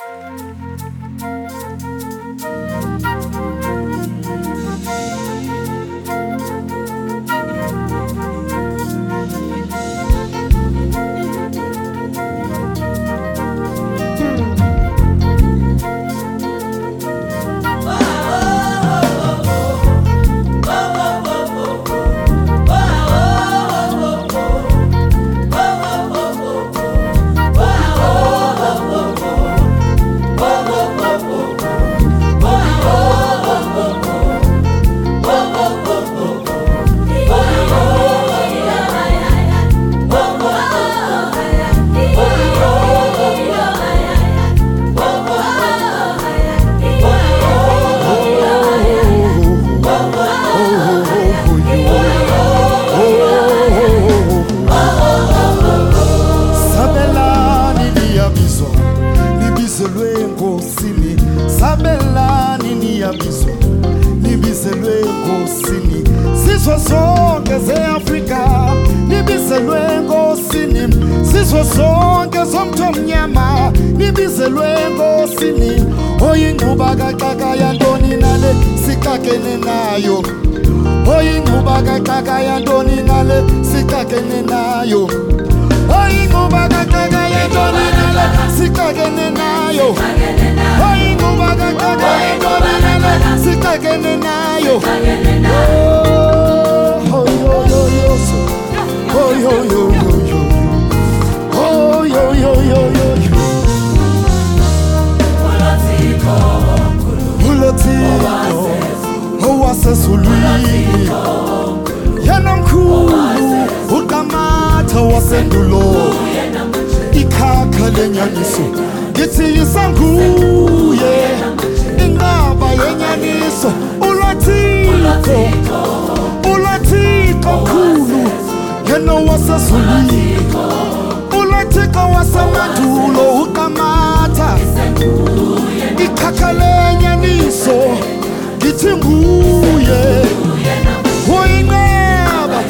Sabelani niyabizwa nibizelwe enkosini sizwe sonke ze-Afrika nibizelwe enkosini sizwe sonke zomthomnyama nibizelwe enkosini oyingquba kaxaka yantoni nale sixakene nayo oyingquba kaxaka yantoni nale sixakene nayo oyingquba kaxaka yantoni nale sixakene nayo oyingquba kaxaka yantoni nale sixakene nayo oh yo yo yo oh yo yo yo yo oh yo yo yo yo Ulotiko owasezulwini yena mkhulu uqamatha wasendulo ikhakha lenyaniso ngithi yisanguye inqaba yenyaniso Ulotiko mkhulu yena wasezulwini Ulotiko wasemandulo uqamatha ikhakha lenyaniso ngithi nguye uyinqaba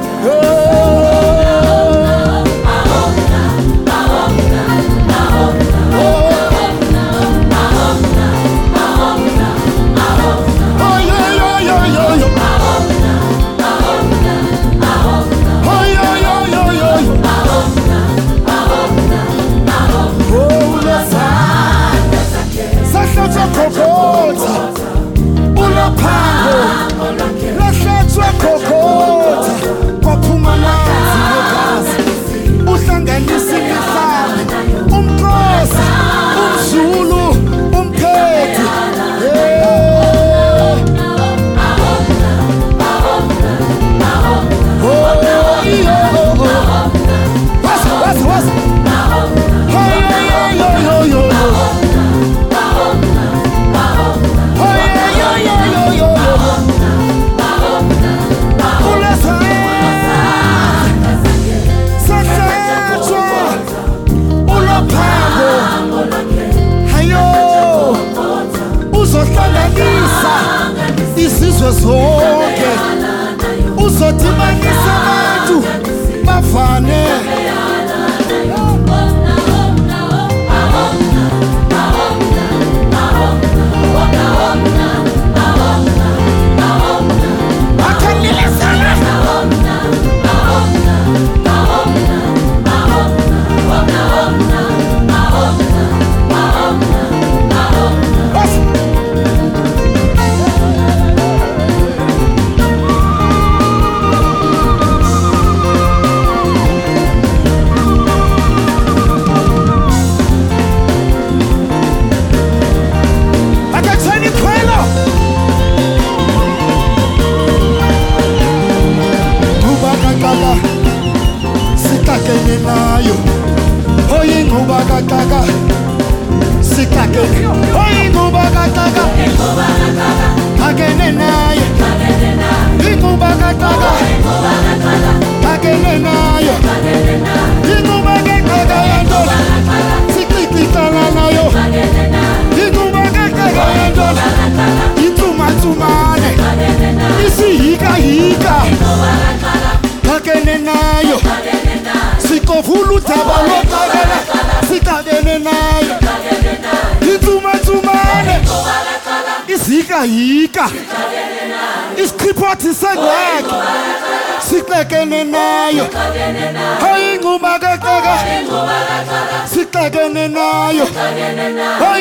izizwe zonke uzodibanisa abantu bafane oyingquba kaxaka sixakene oyingquba kaxaka akene naye ingquba kaxaka akene nayo ingquba kaxaka yantona sixixixana nayo ingquba kaxaka yantona intsumantsumane isihikahika akene nayo sikovula udaba loxakela sixakene nayo siyayika isiqhiphothi sengeke sixekene nayo hayi ingcuma kaxaka sixekene nayo